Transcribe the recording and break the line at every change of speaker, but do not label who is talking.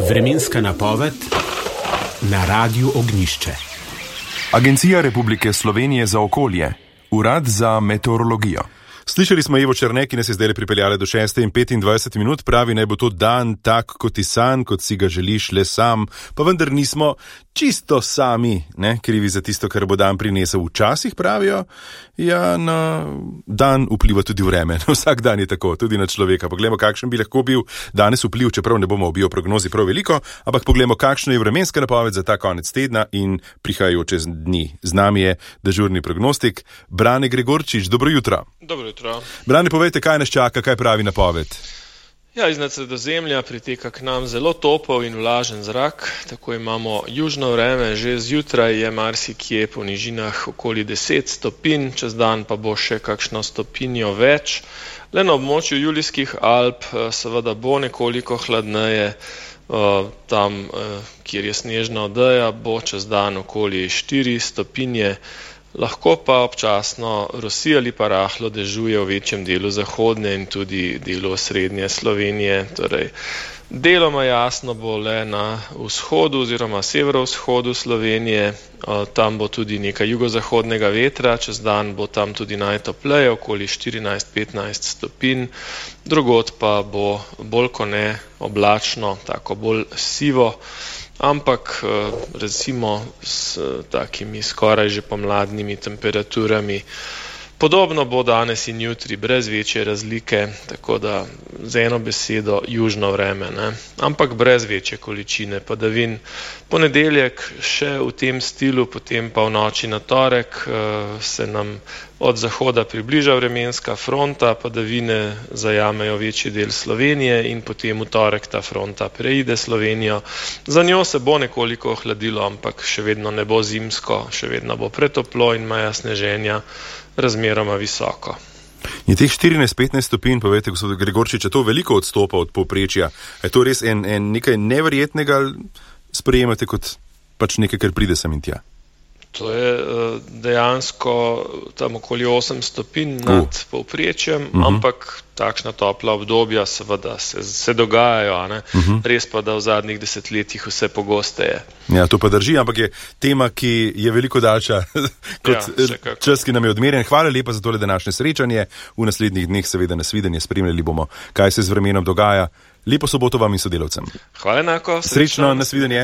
Vremenska napoved na Radiu Ognjišče.
Agencija Republike Slovenije za okolje, Urad za meteorologijo.
Slišali smo Evo Černe, ki nas je zdaj pripeljala do 6:25, pravi, naj bo to dan tak kot ti san, kot si ga želiš le sam, pa vendar nismo čisto sami, ne, krivi za tisto, kar bo dan prinesel. Včasih pravijo, ja, na dan vpliva tudi vreme. Vsak dan je tako, tudi na človeka. Poglejmo, kakšen bi lahko bil danes vpliv, čeprav ne bomo o bioprognozi prav veliko, ampak poglejmo, kakšna je vremenska napoved za ta konec tedna in prihajajoče dni. Z nami je dežurni prognostik Brane Gregorčič. Dobro jutro.
Dobro jutro.
Brane, povejte, kaj nas čaka, kaj pravi napoved?
Ja, iznad Sredozemlja priteka k nam zelo topel in vlažen zrak, tako imamo južno vreme, že zjutraj je marsikje po nižinah okoli 10 stopinj, čez dan pa bo še kakšno stopinjo več. Le na območju Julijskih Alp seveda bo nekoliko hladneje, tam, kjer je snežna odeja, bo čez dan okoli 4 stopinje. Lahko pa občasno rosi ali pa rahlo dežuje v večjem delu zahodne in tudi delu srednje Slovenije. Torej, deloma jasno bo le na vzhodu oziroma severovzhodu Slovenije, tam bo tudi nekaj jugozahodnega vetra, čez dan bo tam tudi najtopleje, okoli 14-15 stopinj, drugod pa bo bolj kot ne oblačno, tako bolj sivo. Ampak recimo s takimi skoraj že pomladnimi temperaturami. Podobno bo danes in jutri brez večje razlike, tako da z eno besedo južno vreme, ne? Ampak brez večje količine padavin. Ponedeljek še v tem stilu, potem pa v noči na torek se nam od zahoda približa vremenska fronta, padavine zajamejo večji del Slovenije in potem v torek ta fronta preide Slovenijo. Za njo se bo nekoliko ohladilo, ampak še vedno ne bo zimsko, še vedno bo pretoplo in meja sneženja razmeroma visoko.
In teh 14-15 stopinj, povejte, gospod Gregorčič, to veliko odstopa od povprečja. Je to res nekaj neverjetnega, sprejemate kot pač nekaj, kar pride sem in tja?
To je dejansko tam okoli 8 stopinj nad povprečjem, ampak takšna topla obdobja seveda se dogajajo, ne? Res pa, da v zadnjih desetletjih vse pogosteje.
Ja, to pa drži, ampak je tema, ki je veliko daljša kot čas, ki nam je odmerjen. Hvala lepa za tole današnje srečanje. V naslednjih dneh seveda nasvidenje, spremljali bomo, kaj se z vremenom dogaja. Lepo soboto vam in sodelavcem.
Hvala enako.
Srečno, nasvidenje.